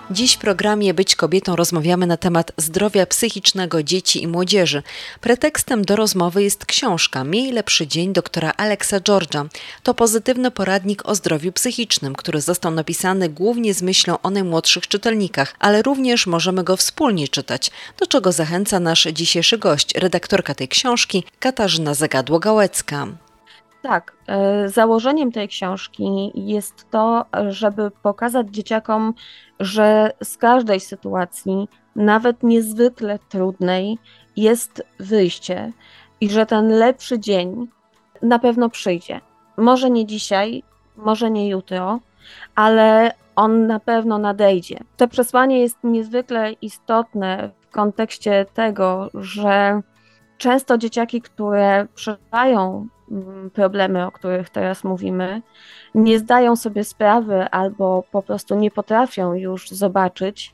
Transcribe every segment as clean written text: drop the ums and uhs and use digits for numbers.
Dziś w programie Być kobietą rozmawiamy na temat zdrowia psychicznego dzieci i młodzieży. Pretekstem do rozmowy jest książka Miej lepszy dzień doktora Alexa George'a. To pozytywny poradnik o zdrowiu psychicznym, który został napisany głównie z myślą o najmłodszych czytelnikach, ale również możemy go wspólnie czytać, do czego zachęca nasz dzisiejszy gość, redaktorka tej książki Katarzyna Zagadło-Gałecka. Tak, założeniem tej książki jest to, żeby pokazać dzieciakom, że z każdej sytuacji, nawet niezwykle trudnej, jest wyjście i że ten lepszy dzień na pewno przyjdzie. Może nie dzisiaj, może nie jutro, ale on na pewno nadejdzie. To przesłanie jest niezwykle istotne w kontekście tego, że często dzieciaki, które przeżywają problemy, o których teraz mówimy, nie zdają sobie sprawy albo po prostu nie potrafią już zobaczyć,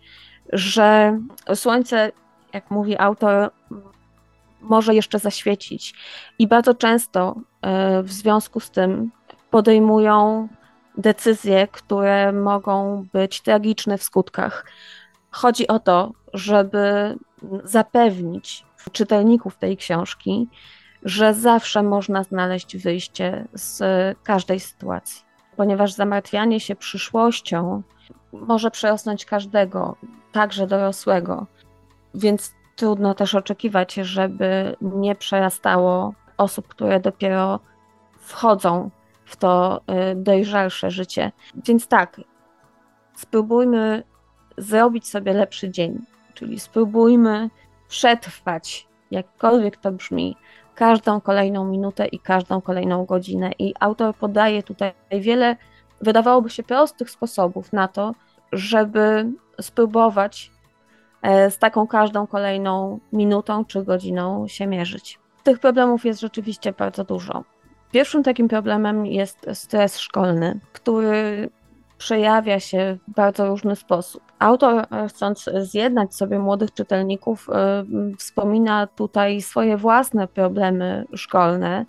że słońce, jak mówi autor, może jeszcze zaświecić. I bardzo często w związku z tym podejmują decyzje, które mogą być tragiczne w skutkach. Chodzi o to, żeby zapewnić czytelników tej książki, że zawsze można znaleźć wyjście z każdej sytuacji, ponieważ zamartwianie się przyszłością może przerosnąć każdego, także dorosłego, więc trudno też oczekiwać, żeby nie przerastało osób, które dopiero wchodzą w to dojrzalsze życie. Więc tak, spróbujmy zrobić sobie lepszy dzień, czyli spróbujmy przetrwać, jakkolwiek to brzmi, każdą kolejną minutę i każdą kolejną godzinę. I autor podaje tutaj wiele, wydawałoby się, prostych sposobów na to, żeby spróbować z taką każdą kolejną minutą czy godziną się mierzyć. Tych problemów jest rzeczywiście bardzo dużo. Pierwszym takim problemem jest stres szkolny, który przejawia się w bardzo różny sposób. Autor, chcąc zjednać sobie młodych czytelników, wspomina tutaj swoje własne problemy szkolne,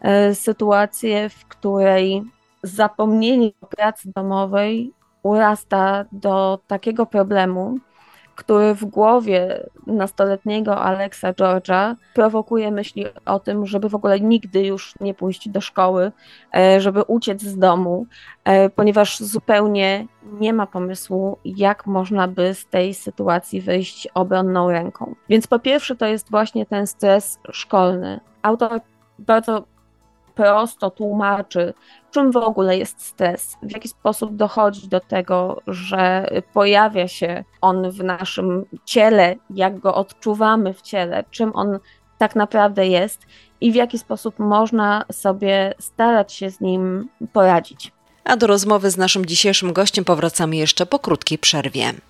sytuację, w której zapomnienie o pracy domowej urasta do takiego problemu, który w głowie nastoletniego Alexa George'a prowokuje myśli o tym, żeby w ogóle nigdy już nie pójść do szkoły, żeby uciec z domu, ponieważ zupełnie nie ma pomysłu, jak można by z tej sytuacji wyjść obronną ręką. Więc po pierwsze to jest właśnie ten stres szkolny. Autor bardzo prosto tłumaczy, czym w ogóle jest stres, w jaki sposób dochodzi do tego, że pojawia się on w naszym ciele, jak go odczuwamy w ciele, czym on tak naprawdę jest i w jaki sposób można sobie starać się z nim poradzić. A do rozmowy z naszym dzisiejszym gościem powracamy jeszcze po krótkiej przerwie.